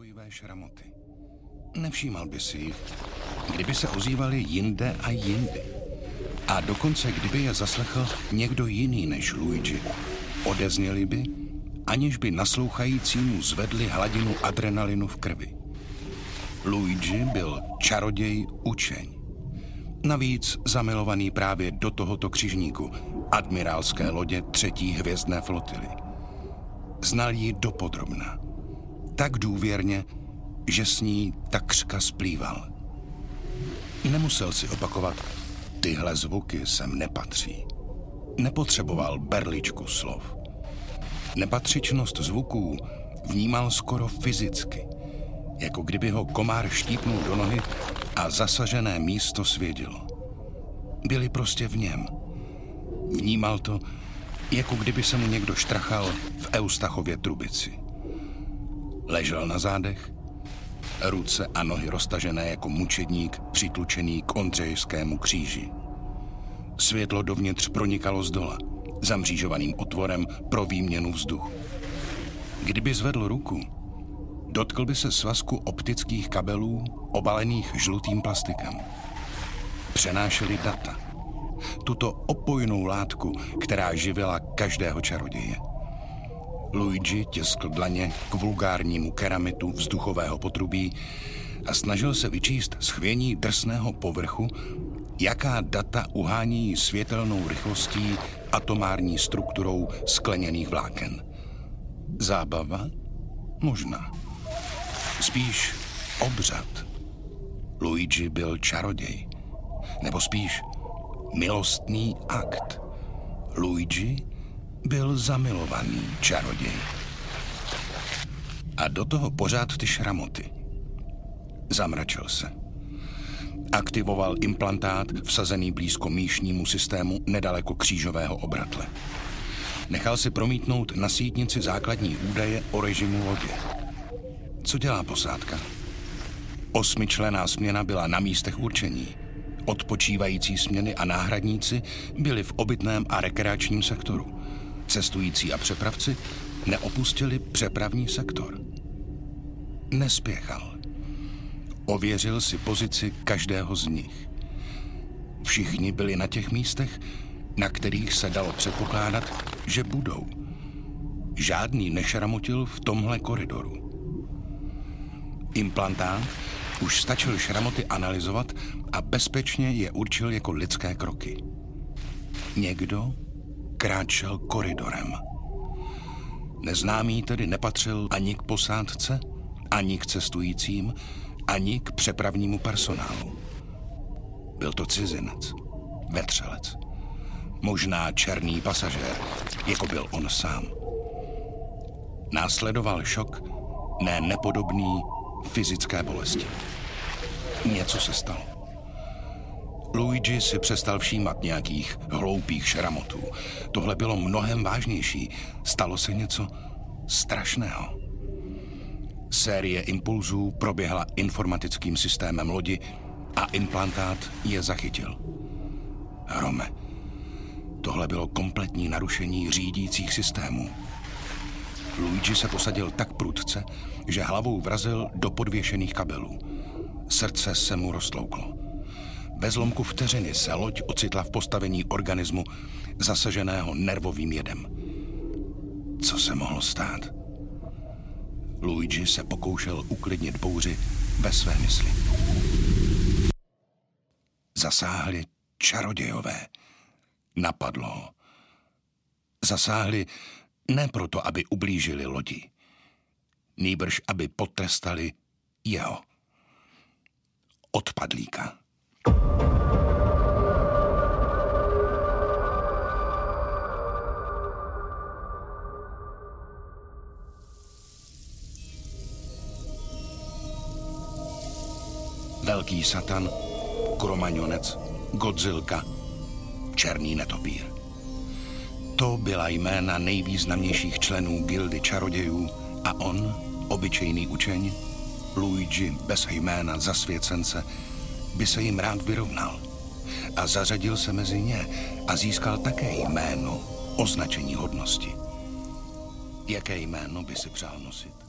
znepokojivé šramoty. Nevšímal by si jich, kdyby se ozývali jinde a jindy. A dokonce, kdyby je zaslechl někdo jiný než Luigi, odezněli by, aniž by naslouchajícímu zvedli hladinu adrenalinu v krvi. Luigi byl čaroděj učeň. Navíc zamilovaný právě do tohoto křižníku, admirálské lodě 3. hvězdné flotily. Znal ji dopodrobna. Tak důvěrně, že s ní takřka splýval. Nemusel si opakovat, tyhle zvuky sem nepatří. Nepotřeboval berličku slov. Nepatřičnost zvuků vnímal skoro fyzicky, jako kdyby ho komár štípnul do nohy a zasažené místo svědilo. Byli prostě v něm. Vnímal to, jako kdyby se mu někdo štrachal v Eustachově trubici. Ležel na zádech, ruce a nohy roztažené jako mučedník přitlučený k Ondřejevskému kříži. Světlo dovnitř pronikalo zdola, zamřížovaným otvorem pro výměnu vzduchu. Kdyby zvedl ruku, dotkl by se svazku optických kabelů obalených žlutým plastikem. Přenášeli data. Tuto opojnou látku, která živila každého čaroděje. Luigi tiskl dlaně k vulgárnímu keramitu vzduchového potrubí a snažil se vyčíst z chvění drsného povrchu, jaká data uhání světelnou rychlostí atomární strukturou skleněných vláken. Zábava? Možná. Spíš obřad. Luigi byl čaroděj. Nebo spíš milostný akt. Luigi byl zamilovaný čaroděj. A do toho pořád ty šramoty. Zamračil se. Aktivoval implantát vsazený blízko míšnímu systému nedaleko křížového obratle. Nechal si promítnout na sítnici základní údaje o režimu lodě. Co dělá posádka? 8členná směna byla na místech určení. Odpočívající směny a náhradníci byli v obytném a rekreačním sektoru. Cestující a přepravci neopustili přepravní sektor. Nespěchal. Ověřil si pozici každého z nich. Všichni byli na těch místech, na kterých se dalo předpokládat, že budou. Žádný nešramotil v tomhle koridoru. Implantát už stačil šramoty analyzovat a bezpečně je určil jako lidské kroky. Někdo kráčel koridorem. Neznámý tedy nepatřil ani k posádce, ani k cestujícím, ani k přepravnímu personálu. Byl to cizinec, vetřelec, možná černý pasažér, jako byl on sám. Následoval šok, ne nepodobný fyzické bolesti. Něco se stalo. Luigi si přestal všímat nějakých hloupých šramotů. Tohle bylo mnohem vážnější. Stalo se něco strašného. Série impulzů proběhla informatickým systémem lodi a implantát je zachytil. Hrome, tohle bylo kompletní narušení řídících systémů. Luigi se posadil tak prudce, že hlavou vrazil do podvěšených kabelů. Srdce se mu roztlouklo. Ve zlomku vteřiny se loď ocitla v postavení organismu zasaženého nervovým jedem. Co se mohlo stát? Luigi se pokoušel uklidnit bouři ve své mysli. Zasáhli čarodějové. Napadlo ho. Zasáhli ne proto, aby ublížili lodi. Nýbrž, aby potrestali jeho. Odpadlíka. Velký satan, kromaňonec, Godzilka, černý netopír. To byla jména nejvýznamnějších členů gildy čarodějů a on, obyčejný učeň, Luigi bez jména zasvěcence, by se jim rád vyrovnal a zařadil se mezi ně a získal také jméno, označení hodnosti. Jaké jméno by si přál nosit?